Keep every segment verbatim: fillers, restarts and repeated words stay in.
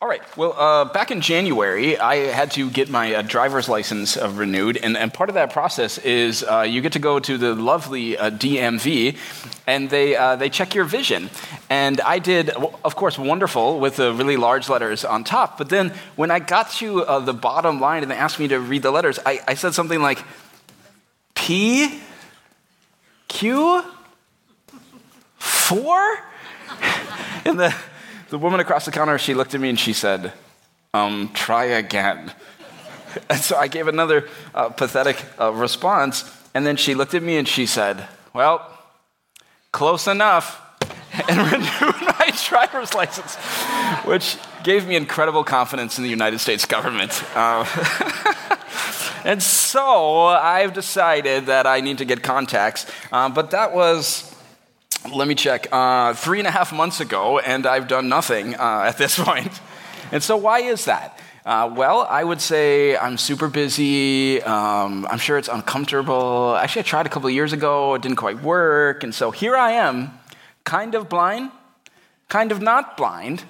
right. Well, uh, back in January, I had to get my uh, driver's license uh, renewed, and, and part of that process is uh, you get to go to the lovely uh, D M V, and they uh, they check your vision. And I did, of course, wonderful with the really large letters on top. But then when I got to uh, the bottom line and they asked me to read the letters, I, I said something like P, Q, four, and the. The woman across the counter, she looked at me and she said, um, try again. And so I gave another uh, pathetic uh, response, and then she looked at me and she said, well, close enough, and renewed my driver's license, which gave me incredible confidence in the United States government. Uh, and so I've decided that I need to get contacts, uh, but that was... Let me check, uh, three and a half months ago, and I've done nothing uh, at this point. And so why is that? Uh, well, I would say I'm super busy. Um, I'm sure it's uncomfortable. Actually, I tried a couple of years ago. It didn't quite work. And so here I am, kind of blind, kind of not blind,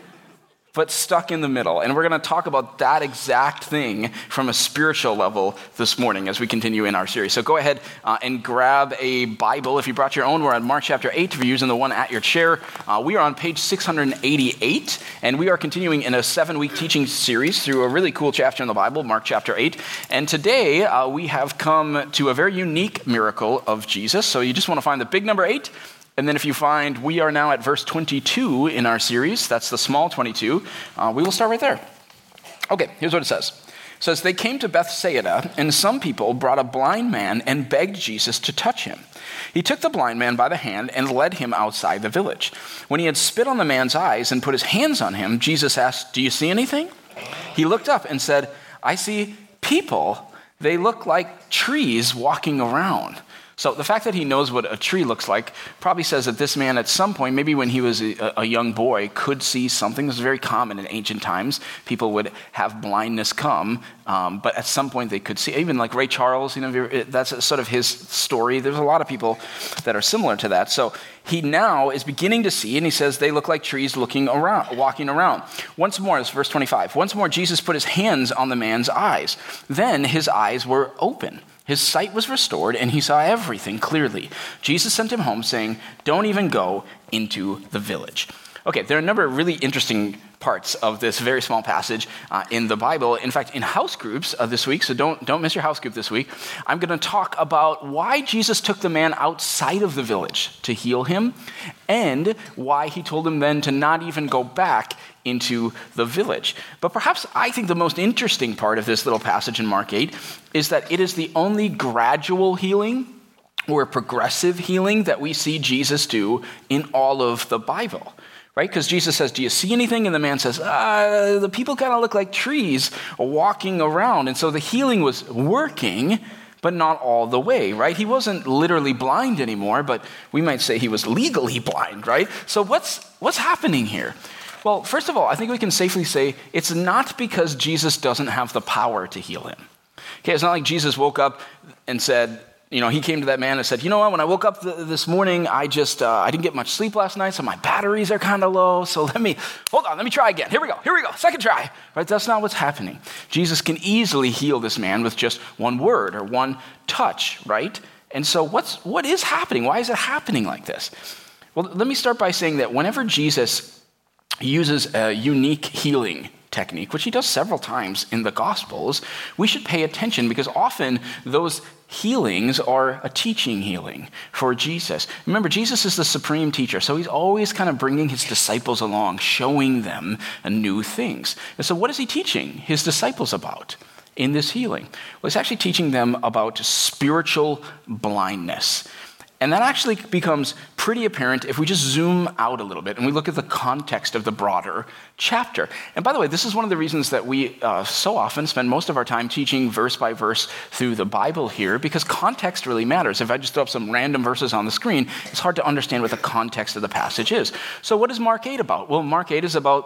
but stuck in the middle. And we're going to talk about that exact thing from a spiritual level this morning as we continue in our series. So go ahead uh, and grab a Bible. If you brought your own, we're on Mark chapter eight. If you're using the one at your chair, uh, we are on page six hundred eighty-eight, and we are continuing in a seven-week teaching series through a really cool chapter in the Bible, Mark chapter eight. And today uh, we have come to a very unique miracle of Jesus. So you just want to find the big number eight. And then if you find we are now at verse twenty-two in our series, that's the small twenty-two, uh, we will start right there. Okay, here's what it says. It says, they came to Bethsaida, and some people brought a blind man and begged Jesus to touch him. He took the blind man by the hand and led him outside the village. When he had spit on the man's eyes and put his hands on him, Jesus asked, do you see anything? He looked up and said, I see people. They look like trees walking around. So the fact that he knows what a tree looks like probably says that this man at some point, maybe when he was a, a young boy, could see something. This was very common in ancient times. People would have blindness come, um, but at some point they could see. Even like Ray Charles, you know, that's sort of his story. There's a lot of people that are similar to that. So he now is beginning to see, and he says they look like trees looking around, walking around. Once more, it's verse twenty-five. Once more, Jesus put his hands on the man's eyes. Then his eyes were open. His sight was restored, and he saw everything clearly. Jesus sent him home, saying, don't even go into the village. Okay, there are a number of really interesting parts of this very small passage uh, in the Bible. In fact, in house groups uh, this week, so don't, don't miss your house group this week, I'm going to talk about why Jesus took the man outside of the village to heal him, and why he told him then to not even go back into the village. But perhaps I think the most interesting part of this little passage in Mark eight is that it is the only gradual healing or progressive healing that we see Jesus do in all of the Bible. Right? Because Jesus says, do you see anything? And the man says, uh, the people kind of look like trees walking around. And so the healing was working, but not all the way, right? He wasn't literally blind anymore, but we might say he was legally blind, right? So what's what's happening here? Well, first of all, I think we can safely say it's not because Jesus doesn't have the power to heal him. Okay, it's not like Jesus woke up and said, you know, he came to that man and said, you know what, when I woke up th- this morning, I just, uh, I didn't get much sleep last night, so my batteries are kind of low, so let me, hold on, let me try again. Here we go, here we go, second try. Right, that's not what's happening. Jesus can easily heal this man with just one word or one touch, right? And so what's, what is happening? Why is it happening like this? Well, let me start by saying that whenever Jesus uses a unique healing technique, which he does several times in the Gospels, we should pay attention because often those healings are a teaching healing for Jesus. Remember, Jesus is the supreme teacher, so he's always kind of bringing his disciples along, showing them new things. And so what is he teaching his disciples about in this healing? Well, he's actually teaching them about spiritual blindness. And that actually becomes pretty apparent if we just zoom out a little bit and we look at the context of the broader chapter. And by the way, this is one of the reasons that we uh, so often spend most of our time teaching verse by verse through the Bible here, because context really matters. If I just throw up some random verses on the screen, it's hard to understand what the context of the passage is. So what is Mark eight about? Well, Mark eight is about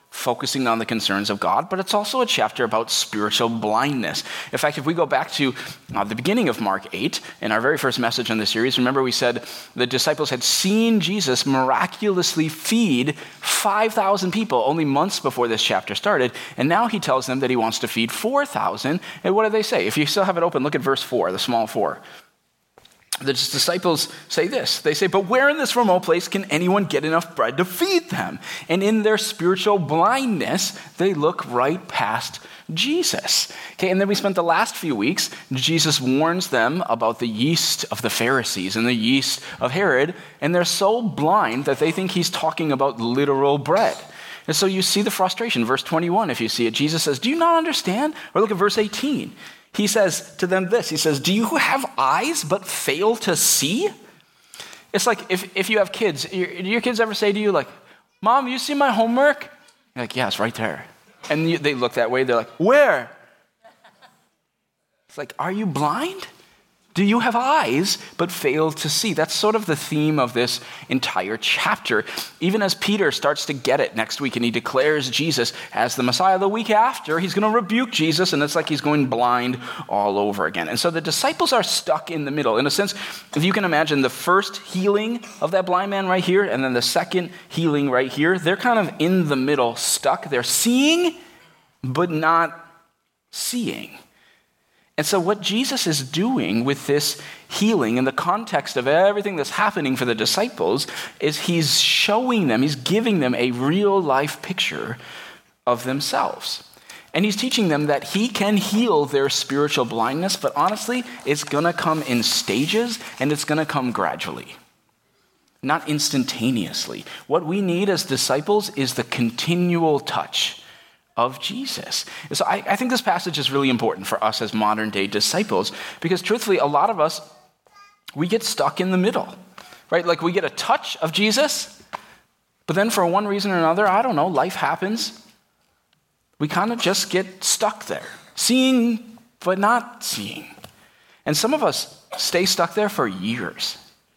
focusing on the concerns of God, but it's also a chapter about spiritual blindness. In fact, if we go back to uh, the beginning of Mark eight, in our very first message in the series, remember we said the disciples had seen Jesus miraculously feed five thousand people only months before this chapter started, and now he tells them that he wants to feed four thousand, and what do they say? If you still have it open, look at verse four, the small four. The disciples say this. They say, but where in this remote place can anyone get enough bread to feed them? And in their spiritual blindness, they look right past Jesus. Okay, and then we spent the last few weeks, Jesus warns them about the yeast of the Pharisees and the yeast of Herod, and they're so blind that they think he's talking about literal bread. And so you see the frustration. Verse twenty-one, if you see it, Jesus says, do you not understand? Or look at verse eighteen. He says to them this, he says, do you have eyes but fail to see? It's like if, if you have kids, your, do your kids ever say to you like, Mom, you see my homework? You're like, yeah, it's right there. And you, they look that way, they're like, where? It's like, are you blind? Do you have eyes but fail to see? That's sort of the theme of this entire chapter. Even as Peter starts to get it next week and he declares Jesus as the Messiah, the week after, he's going to rebuke Jesus, and it's like he's going blind all over again. And so the disciples are stuck in the middle. In a sense, if you can imagine the first healing of that blind man right here and then the second healing right here, they're kind of in the middle, stuck. They're seeing but not seeing. And so what Jesus is doing with this healing in the context of everything that's happening for the disciples is he's showing them, he's giving them a real life picture of themselves. And he's teaching them that he can heal their spiritual blindness, but honestly, it's going to come in stages and it's going to come gradually, not instantaneously. What we need as disciples is the continual touch of Jesus. So I, I think this passage is really important for us as modern day disciples because truthfully, a lot of us, we get stuck in the middle, right? Like we get a touch of Jesus, but then for one reason or another, I don't know, life happens. We kind of just get stuck there, seeing but not seeing. And some of us stay stuck there for years,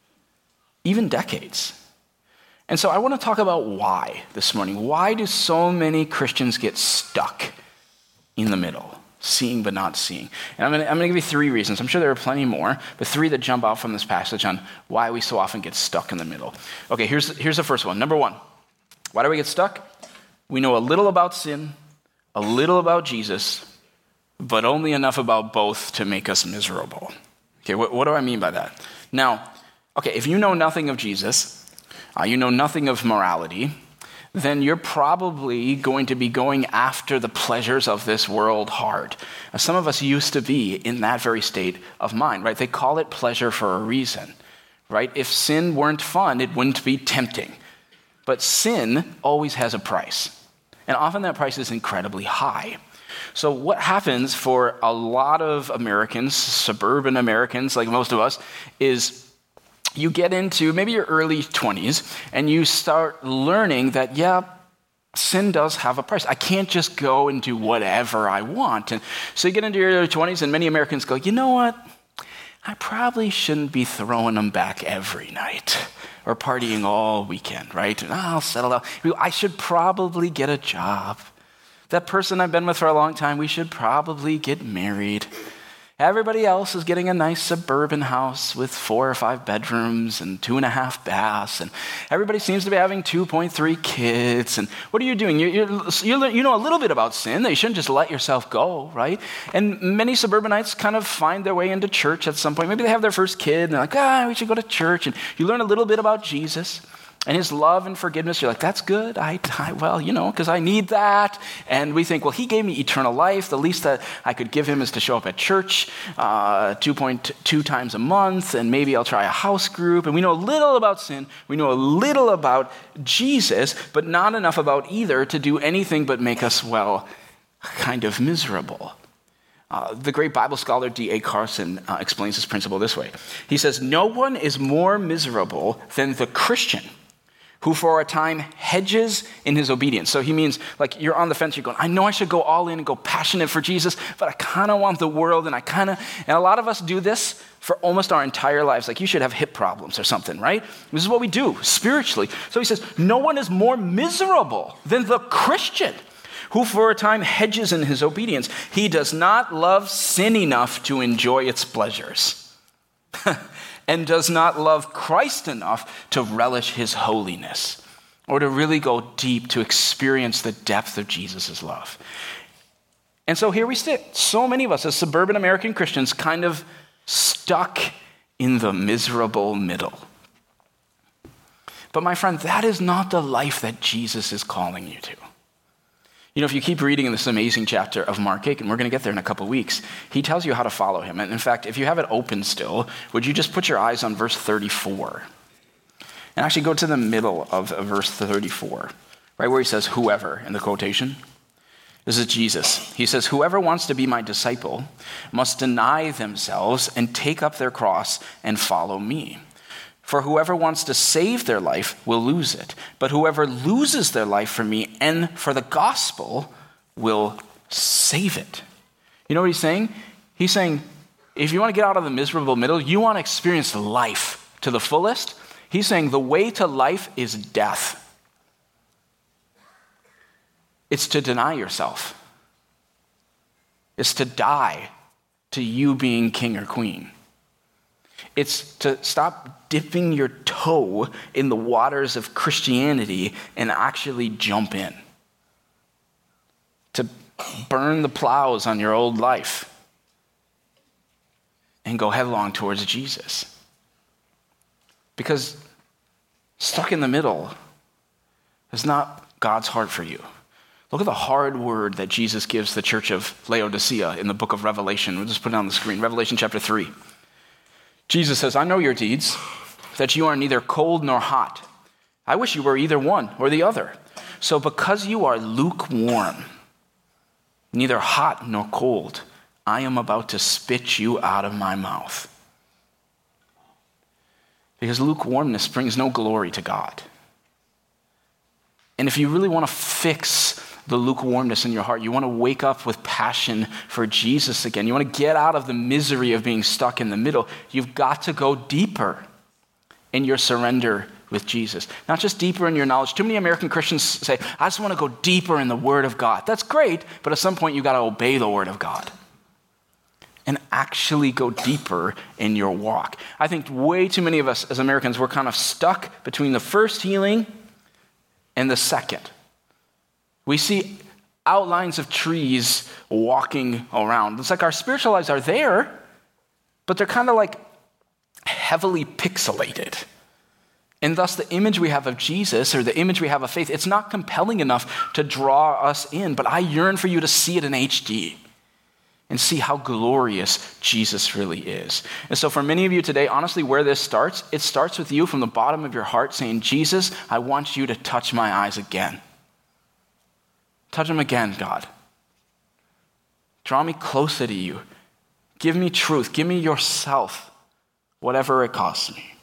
even decades. And so I want to talk about why this morning. Why do so many Christians get stuck in the middle, seeing but not seeing? And I'm going, to, I'm going to give you three reasons. I'm sure there are plenty more, but three that jump out from this passage on why we so often get stuck in the middle. Okay, here's, here's the first one. Number one, why do we get stuck? We know a little about sin, a little about Jesus, but only enough about both to make us miserable. Okay, what, what do I mean by that? Now, okay, if you know nothing of Jesus, Uh, you know nothing of morality, then you're probably going to be going after the pleasures of this world hard. Now, some of us used to be in that very state of mind, right? They call it pleasure for a reason, right? If sin weren't fun, it wouldn't be tempting. But sin always has a price, and often that price is incredibly high. So what happens for a lot of Americans, suburban Americans like most of us, is you get into maybe your early twenties and you start learning that, yeah, sin does have a price. I can't just go and do whatever I want. And so you get into your early twenties and many Americans go, you know what? I probably shouldn't be throwing them back every night or partying all weekend, right? I'll settle down. I should probably get a job. That person I've been with for a long time, we should probably get married. Everybody else is getting a nice suburban house with four or five bedrooms and two and a half baths. And everybody seems to be having two point three kids. And what are you doing? You, you, you know a little bit about sin. That you shouldn't just let yourself go, right? And many suburbanites kind of find their way into church at some point. Maybe they have their first kid and they're like, ah, we should go to church. And you learn a little bit about Jesus and his love and forgiveness. You're like, that's good. I, I well, you know, because I need that. And we think, well, he gave me eternal life. The least that I could give him is to show up at church uh, two point two times a month, and maybe I'll try a house group. And we know a little about sin. We know a little about Jesus, but not enough about either to do anything but make us, well, kind of miserable. Uh, the great Bible scholar D A Carson uh, explains this principle this way. He says, no one is more miserable than the Christian who for a time hedges in his obedience. So he means like you're on the fence, you're going, I know I should go all in and go passionate for Jesus, but I kind of want the world and I kind of, and a lot of us do this for almost our entire lives. Like you should have hip problems or something, right? This is what we do spiritually. So he says, no one is more miserable than the Christian who for a time hedges in his obedience. He does not love sin enough to enjoy its pleasures. And does not love Christ enough to relish his holiness or to really go deep to experience the depth of Jesus' love. And so here we sit, so many of us as suburban American Christians kind of stuck in the miserable middle. But my friend, that is not the life that Jesus is calling you to. You know, if you keep reading in this amazing chapter of Mark eight, and we're going to get there in a couple weeks, he tells you how to follow him. And in fact, if you have it open still, would you just put your eyes on verse thirty-four? And actually go to the middle of verse thirty-four, right where he says, whoever, in the quotation. This is Jesus. He says, whoever wants to be my disciple must deny themselves and take up their cross and follow me. For whoever wants to save their life will lose it, but whoever loses their life for me and for the gospel will save it. You know what he's saying? He's saying, if you want to get out of the miserable middle, you want to experience life to the fullest, he's saying the way to life is death. It's to deny yourself. It's to die to you being king or queen. It's to stop dipping your toe in the waters of Christianity and actually jump in. To burn the plows on your old life and go headlong towards Jesus. Because stuck in the middle is not God's heart for you. Look at the hard word that Jesus gives the church of Laodicea in the book of Revelation. We'll just put it on the screen. Revelation chapter three. Jesus says, I know your deeds, that you are neither cold nor hot. I wish you were either one or the other. So because you are lukewarm, neither hot nor cold, I am about to spit you out of my mouth. Because lukewarmness brings no glory to God. And if you really want to fix the lukewarmness in your heart, you want to wake up with passion for Jesus again, you want to get out of the misery of being stuck in the middle, you've got to go deeper in your surrender with Jesus. Not just deeper in your knowledge. Too many American Christians say, I just want to go deeper in the Word of God. That's great, but at some point you've got to obey the Word of God and actually go deeper in your walk. I think way too many of us as Americans, we're kind of stuck between the first healing and the second. We see outlines of trees walking around. It's like our spiritual lives are there, but they're kind of like heavily pixelated. And thus the image we have of Jesus or the image we have of faith, it's not compelling enough to draw us in, but I yearn for you to see it in H D and see how glorious Jesus really is. And so for many of you today, honestly, where this starts, it starts with you from the bottom of your heart saying, Jesus, I want you to touch my eyes again. Touch them again, God. Draw me closer to you. Give me truth. Give me yourself, whatever it costs me.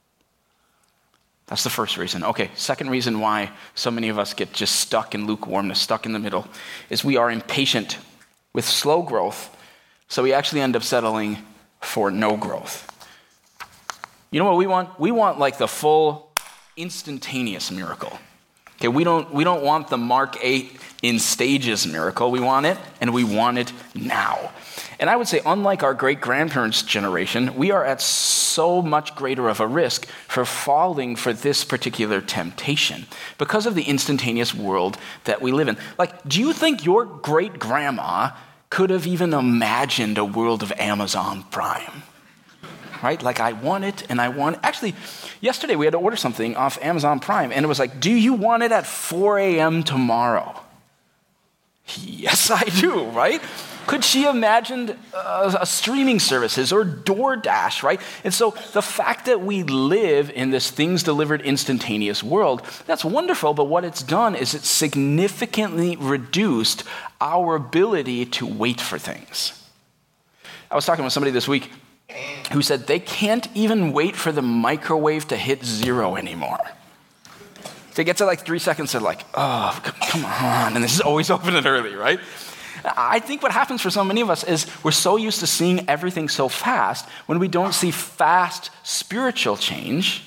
That's the first reason. Okay, second reason why so many of us get just stuck in lukewarmness, stuck in the middle, is we are impatient with slow growth, so we actually end up settling for no growth. You know what we want? We want like the full instantaneous miracle. Okay, we don't we don't want the Mark eight in stages miracle. We want it, and we want it now. And I would say, unlike our great-grandparents' generation, we are at so much greater of a risk for falling for this particular temptation because of the instantaneous world that we live in. Like, do you think your great-grandma could have even imagined a world of Amazon Prime? Right? Like, I want it, and I want it. Actually, yesterday we had to order something off Amazon Prime, and it was like, do you want it at four a.m. tomorrow? Yes, I do, right? Could she have imagined uh, streaming services or DoorDash, right? And so the fact that we live in this things delivered instantaneous world, that's wonderful, but what it's done is it's significantly reduced our ability to wait for things. I was talking with somebody this week who said they can't even wait for the microwave to hit zero anymore. They get to like three seconds, they're like, oh, come on. And this is always open and early, right? I think what happens for so many of us is we're so used to seeing everything so fast, when we don't see fast spiritual change,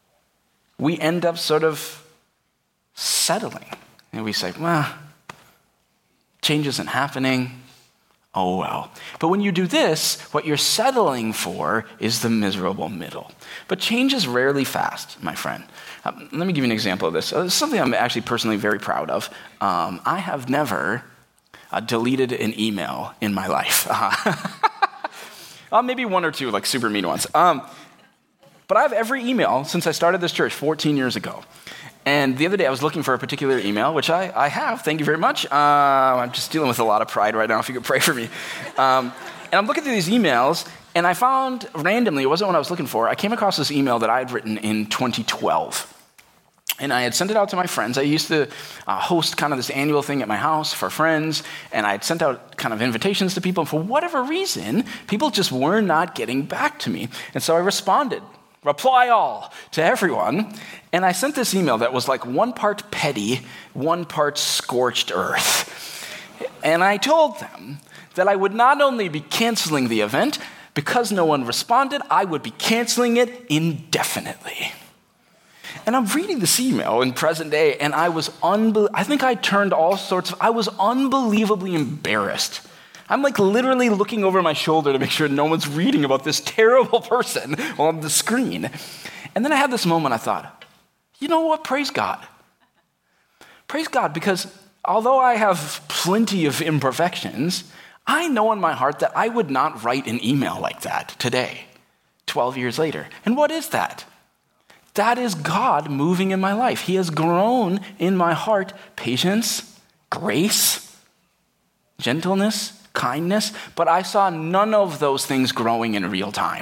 we end up sort of settling. And we say, well, change isn't happening. Oh, well. But when you do this, what you're settling for is the miserable middle. But change is rarely fast, my friend. Um, let me give you an example of this. Uh, this is something I'm actually personally very proud of. Um, I have never uh, deleted an email in my life. Uh, uh, maybe one or two, like super mean ones. Um, but I have every email since I started this church fourteen years ago. And the other day I was looking for a particular email, which I, I have, thank you very much. Uh, I'm just dealing with a lot of pride right now, if you could pray for me. Um, and I'm looking through these emails, and I found randomly, it wasn't what I was looking for, I came across this email that I had written in twenty twelve. And I had sent it out to my friends. I used to uh, host kind of this annual thing at my house for friends, and I had sent out kind of invitations to people, and for whatever reason, people just were not getting back to me. And so I responded, reply all, to everyone, and I sent this email that was like one part petty, one part scorched earth. And I told them that I would not only be canceling the event, because no one responded, I would be canceling it indefinitely. And I'm reading this email in present day, and I was, unbe- I think I turned all sorts of, I was unbelievably embarrassed. I'm like literally looking over my shoulder to make sure no one's reading about this terrible person on the screen. And then I had this moment, I thought, you know what, praise God. Praise God, because although I have plenty of imperfections, I know in my heart that I would not write an email like that today, twelve years later. And what is that? That is God moving in my life. He has grown in my heart patience, grace, gentleness, kindness, but I saw none of those things growing in real time.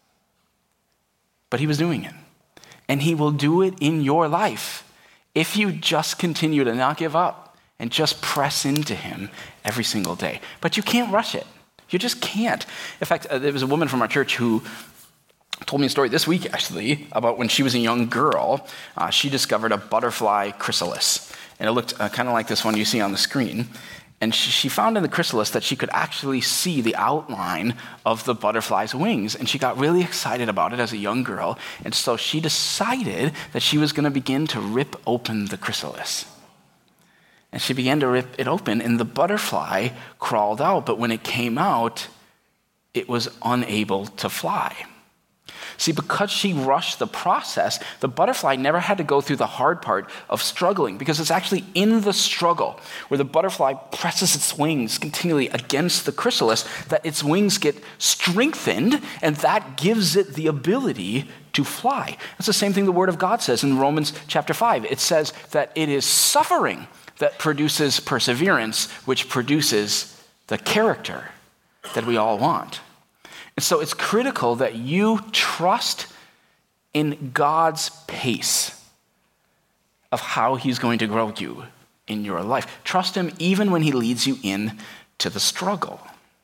But he was doing it. And he will do it in your life if you just continue to not give up and just press into him every single day. But you can't rush it. You just can't. In fact, uh, there was a woman from our church who told me a story this week, actually, about when she was a young girl. Uh, she discovered a butterfly chrysalis. And it looked uh, kind of like this one you see on the screen. And she, she found in the chrysalis that she could actually see the outline of the butterfly's wings. And she got really excited about it as a young girl. And so she decided that she was going to begin to rip open the chrysalis. And she began to rip it open, and the butterfly crawled out. But when it came out, it was unable to fly. See, because she rushed the process, the butterfly never had to go through the hard part of struggling, because it's actually in the struggle where the butterfly presses its wings continually against the chrysalis that its wings get strengthened, and that gives it the ability to fly. That's the same thing the Word of God says in Romans chapter five. It says that it is suffering that produces perseverance, which produces the character that we all want. And so it's critical that you trust in God's pace of how he's going to grow you in your life. Trust him even when he leads you in to the struggle.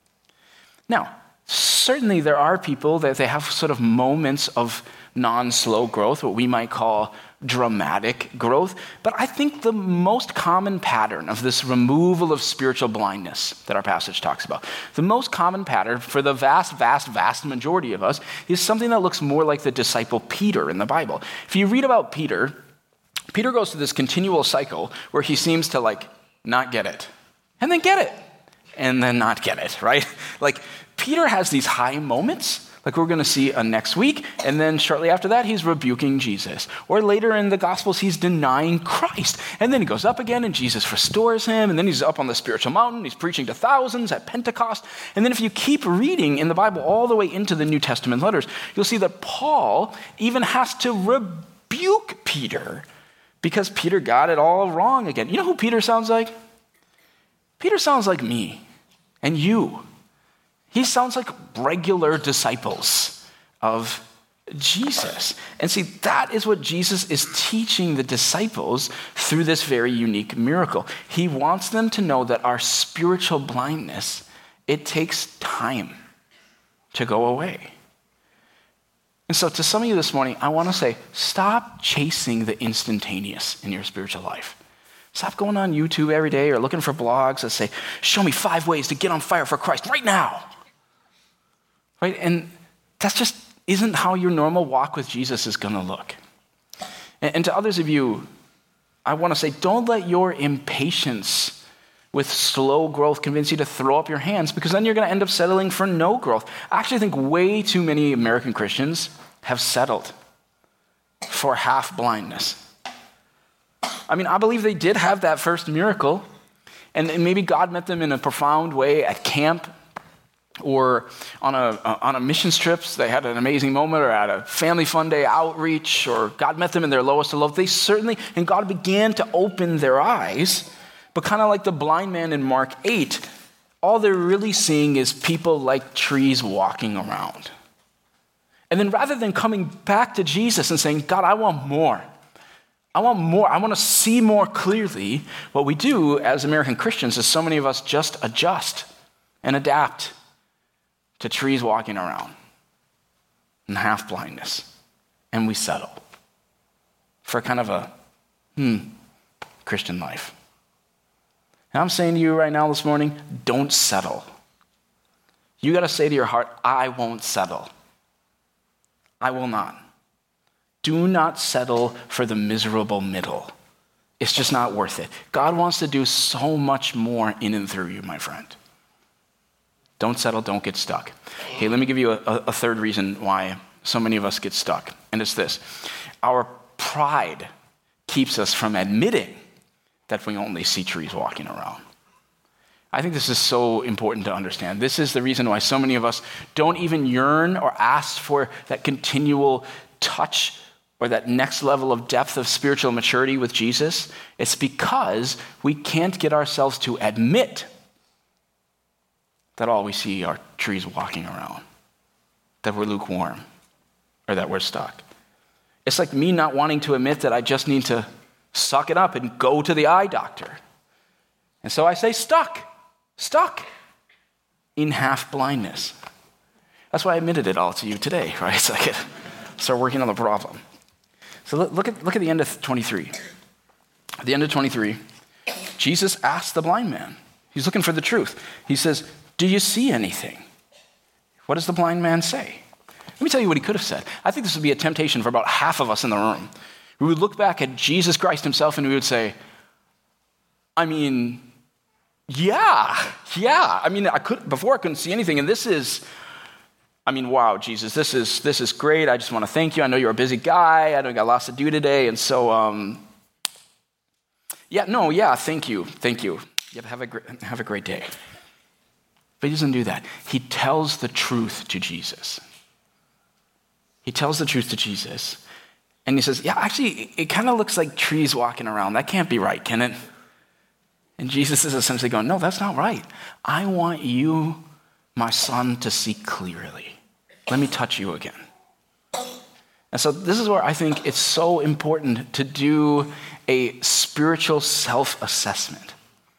Now, certainly there are people that they have sort of moments of non-slow growth, what we might call dramatic growth. But I think the most common pattern of this removal of spiritual blindness that our passage talks about, the most common pattern for the vast, vast, vast majority of us is something that looks more like the disciple Peter in the Bible. If you read about Peter, Peter goes through this continual cycle where he seems to like not get it, and then get it, and then not get it, right? Like Peter has these high moments, like we're going to see uh, next week, and then shortly after that, he's rebuking Jesus. Or later in the Gospels, he's denying Christ. And then he goes up again, and Jesus restores him, and then he's up on the spiritual mountain, he's preaching to thousands at Pentecost. And then if you keep reading in the Bible all the way into the New Testament letters, you'll see that Paul even has to rebuke Peter because Peter got it all wrong again. You know who Peter sounds like? Peter sounds like me and you. He sounds like regular disciples of Jesus. And see, that is what Jesus is teaching the disciples through this very unique miracle. He wants them to know that our spiritual blindness, it takes time to go away. And so to some of you this morning, I want to say, stop chasing the instantaneous in your spiritual life. Stop going on YouTube every day or looking for blogs that say, show me five ways to get on fire for Christ right now. Right? And that just isn't how your normal walk with Jesus is going to look. And, and to others of you, I want to say, don't let your impatience with slow growth convince you to throw up your hands, because then you're going to end up settling for no growth. I actually think way too many American Christians have settled for half blindness. I mean, I believe they did have that first miracle, and maybe God met them in a profound way at camp or on a on a mission trips. They had an amazing moment, or at a family fun day outreach, or God met them in their lowest of low. They certainly, and God began to open their eyes. But kind of like the blind man in Mark eight, all they're really seeing is people like trees walking around. And then rather than coming back to Jesus and saying, God, I want more. I want more. I want to see more clearly. What we do as American Christians is so many of us just adjust and adapt to trees walking around and half blindness. And we settle for kind of a, hmm, Christian life. And I'm saying to you right now this morning, don't settle. You got to say to your heart, I won't settle. I will not. Do not settle for the miserable middle. It's just not worth it. God wants to do so much more in and through you, my friend. Don't settle, don't get stuck. Okay, let me give you a, a third reason why so many of us get stuck. And it's this. Our pride keeps us from admitting that we only see trees walking around. I think this is so important to understand. This is the reason why so many of us don't even yearn or ask for that continual touch or that next level of depth of spiritual maturity with Jesus. It's because we can't get ourselves to admit that all we see are trees walking around, that we're lukewarm, or that we're stuck. It's like me not wanting to admit that I just need to suck it up and go to the eye doctor. And so I say stuck, stuck in half blindness. That's why I admitted it all to you today, right? So I could start working on the problem. So look at, look at the end of twenty-three. At the end of twenty-three, Jesus asked the blind man. He's looking for the truth. He says, do you see anything? What does the blind man say? Let me tell you what he could have said. I think this would be a temptation for about half of us in the room. We would look back at Jesus Christ himself and we would say, I mean, yeah, yeah. I mean, I could before I couldn't see anything, and this is, I mean, wow, Jesus, this is this is great. I just want to thank you. I know you're a busy guy. I know you got lots to do today, and so, um, yeah, no, yeah, thank you, thank you. Yeah, have a great, have a great day. But he doesn't do that. He tells the truth to Jesus. He tells the truth to Jesus. And he says, yeah, actually, it, it kind of looks like trees walking around. That can't be right, can it? And Jesus is essentially going, no, that's not right. I want you, my son, to see clearly. Let me touch you again. And so this is where I think it's so important to do a spiritual self-assessment.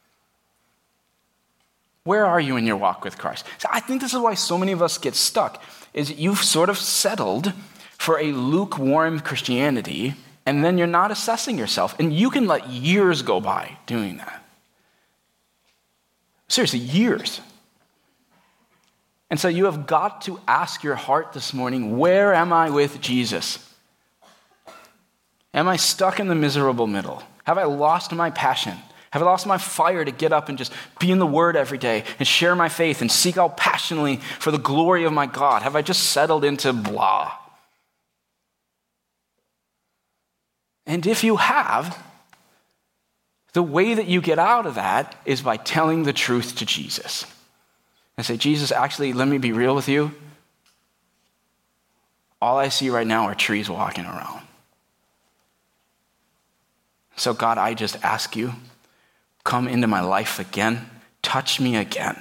Where are you in your walk with Christ? So I think this is why so many of us get stuck, is you've sort of settled for a lukewarm Christianity, and then you're not assessing yourself. And you can let years go by doing that. Seriously, years. And so you have got to ask your heart this morning, where am I with Jesus? Am I stuck in the miserable middle? Have I lost my passion? Have I lost my fire to get up and just be in the Word every day and share my faith and seek out passionately for the glory of my God? Have I just settled into blah? And if you have, the way that you get out of that is by telling the truth to Jesus. And say, Jesus, actually, let me be real with you. All I see right now are trees walking around. So God, I just ask you, come into my life again. Touch me again.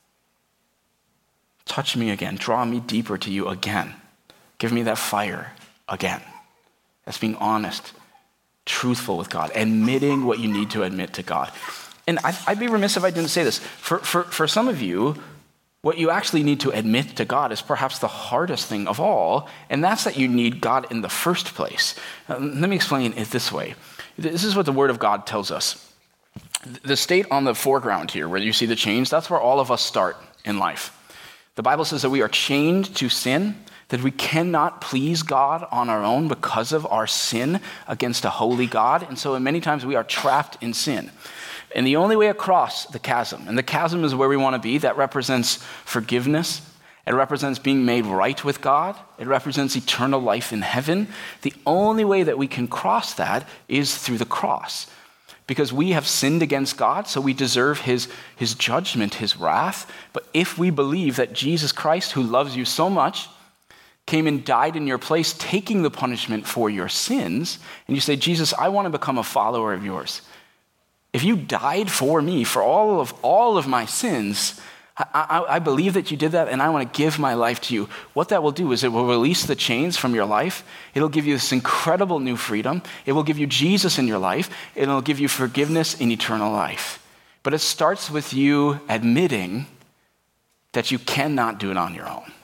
Touch me again. Draw me deeper to you again. Give me that fire again. That's being honest, truthful with God, admitting what you need to admit to God. And I'd be remiss if I didn't say this. For, for, for some of you, What you actually need to admit to God is perhaps the hardest thing of all, and that's that you need God in the first place. Uh, let me explain it this way. This is what the Word of God tells us. The state on the foreground here, where you see the chains, that's where all of us start in life. The Bible says that we are chained to sin, that we cannot please God on our own because of our sin against a holy God, and so many times we are trapped in sin. And the only way across the chasm, and the chasm is where we want to be, that represents forgiveness. It represents being made right with God. It represents eternal life in heaven. The only way that we can cross that is through the cross. Because we have sinned against God, so we deserve his, his judgment, his wrath. But if we believe that Jesus Christ, who loves you so much, came and died in your place, taking the punishment for your sins, and you say, Jesus, I want to become a follower of yours. If you died for me, for all of all of my sins, I, I, I believe that you did that, and I want to give my life to you. What that will do is it will release the chains from your life. It'll give you this incredible new freedom. It will give you Jesus in your life. It'll give you forgiveness in eternal life. But it starts with you admitting that you cannot do it on your own,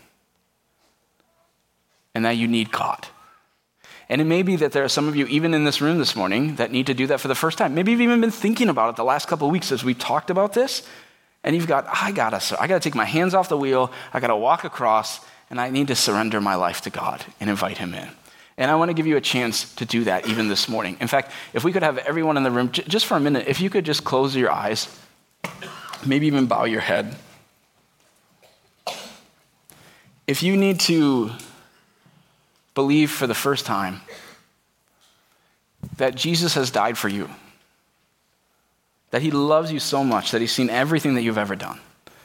and that you need God. And it may be that there are some of you, even in this room this morning, that need to do that for the first time. Maybe you've even been thinking about it the last couple of weeks as we talked about this. And you've got, I gotta, I gotta take my hands off the wheel. I gotta walk across, and I need to surrender my life to God and invite him in. And I want to give you a chance to do that even this morning. In fact, if we could have everyone in the room, j- just for a minute, if you could just close your eyes, maybe even bow your head. If you need to believe for the first time that Jesus has died for you, that he loves you so much, that he's seen everything that you've ever done,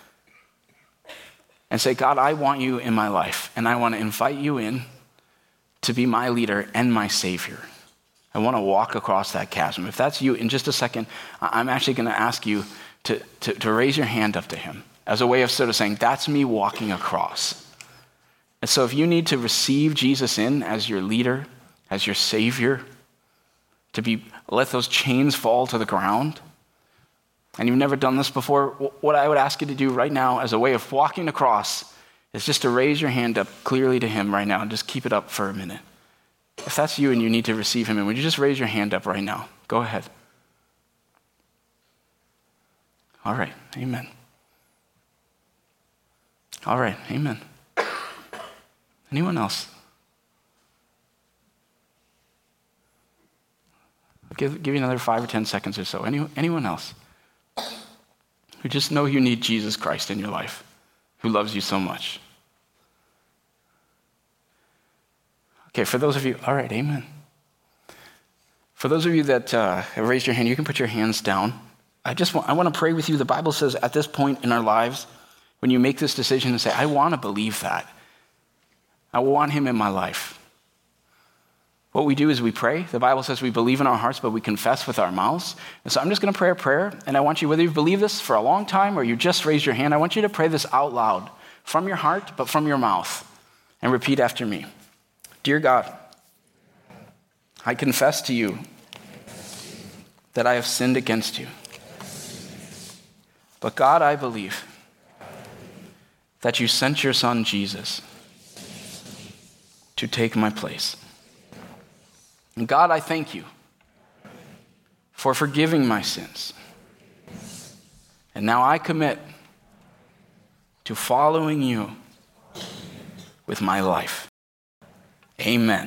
and say, God, I want you in my life, and I want to invite you in to be my leader and my savior. I want to walk across that chasm. If that's you, in just a second, I'm actually going to ask you to, to, to raise your hand up to him as a way of sort of saying, that's me walking across. And so if you need to receive Jesus in as your leader, as your savior, to be let those chains fall to the ground, and you've never done this before, what I would ask you to do right now as a way of walking across is just to raise your hand up clearly to him right now and just keep it up for a minute. If that's you and you need to receive him in, would you just raise your hand up right now? Go ahead. All right, amen. All right, amen. Anyone else? I'll give, give you another five or ten seconds or so. Any, anyone else who just know you need Jesus Christ in your life, who loves you so much? Okay, for those of you, all right, amen. For those of you that uh, have raised your hand, you can put your hands down. I just want, I want to pray with you. The Bible says at this point in our lives, when you make this decision and say, I want to believe that, I want him in my life. What we do is we pray. The Bible says we believe in our hearts, but we confess with our mouths. And so I'm just going to pray a prayer, and I want you, whether you've believed this for a long time or you just raised your hand, I want you to pray this out loud from your heart, but from your mouth, and repeat after me. Dear God, I confess to you that I have sinned against you. But God, I believe that you sent your son Jesus to take my place. And God, I thank you for forgiving my sins. And now I commit to following you with my life. Amen.